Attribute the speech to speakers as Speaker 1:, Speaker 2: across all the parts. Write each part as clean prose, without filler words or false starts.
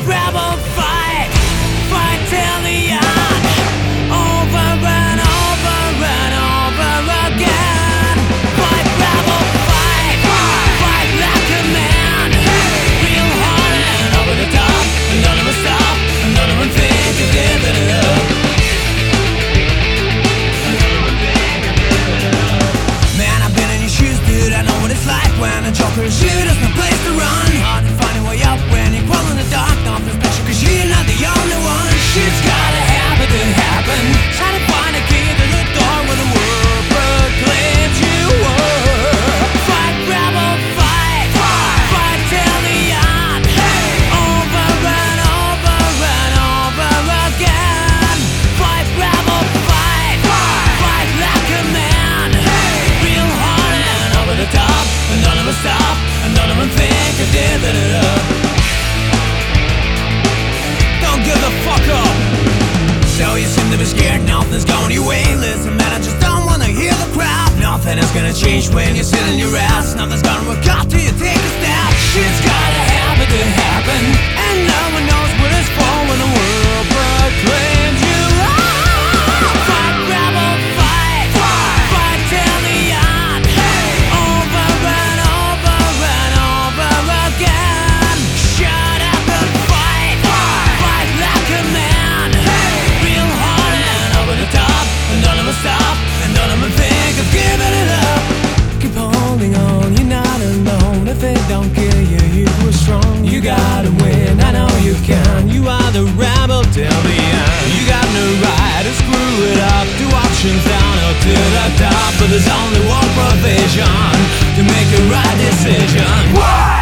Speaker 1: rebel fight, fight till the end, over and over and over again. Fight rebel fight, fight like a man, real hard and over the top, and none of us stop, and none of them think of giving it up. Man, I've been in your shoes, dude, I know what it's like when a joker is you, there's no place to run. Hard to find a way up when you crawl in the dark. Nothing special cause you're not the only one. Shit's gotta happen to happen. Try to find a key to the door when the world proclaims you were. Fight rebel fight, fight till the end, over and over and over again. Fight rebel fight, fight like a man, real hard and over the top, and none of us stop, and none of them think of giving it up. Don't give the fuck up. So you seem to be scared, nothing's going your way. Listen man, I just don't wanna hear the crowd. Nothing is gonna change when you sit in your ass. Nothing's gonna work out till you take a step. Shit's gotta happen to happen, and no one knows what it's for when the world proclaims you are. Fight rebel fight, fight till the end, over and over and over again. Shut up and fight, fight like a man, real hard and over the top, and none of us stop, and none of them think of giving it up. Keep holding on, you're not alone. If it don't kill you, you were strong. You gotta win, I know you can. You are the rebel till the end. You got no right to screw it up. Two options down or to the top, but there's only one provision to make a right decision. Why?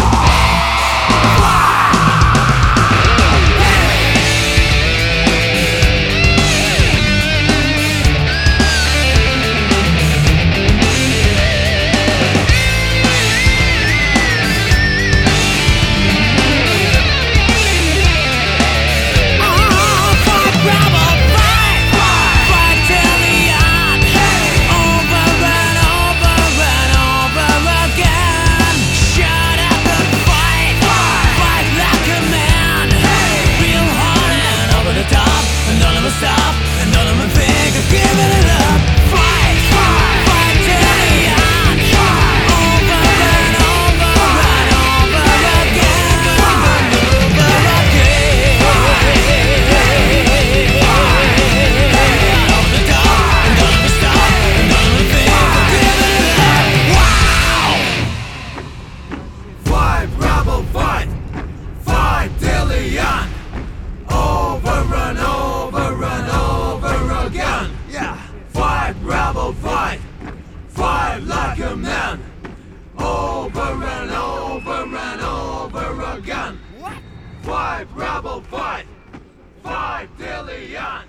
Speaker 1: Stop, and none of them think of giving it up. Fight, fight till the end, over and over and over again, over again. Over the top, and none of them stop, and none of them think of giving it up. Wow!
Speaker 2: Fight, rebel, fight, fight till the end, over and over and over again.
Speaker 1: Yeah.
Speaker 2: Fight, rebel, fight, fight like a man, over and over and over again.
Speaker 1: What?
Speaker 2: Fight, rebel, fight, fight till the end.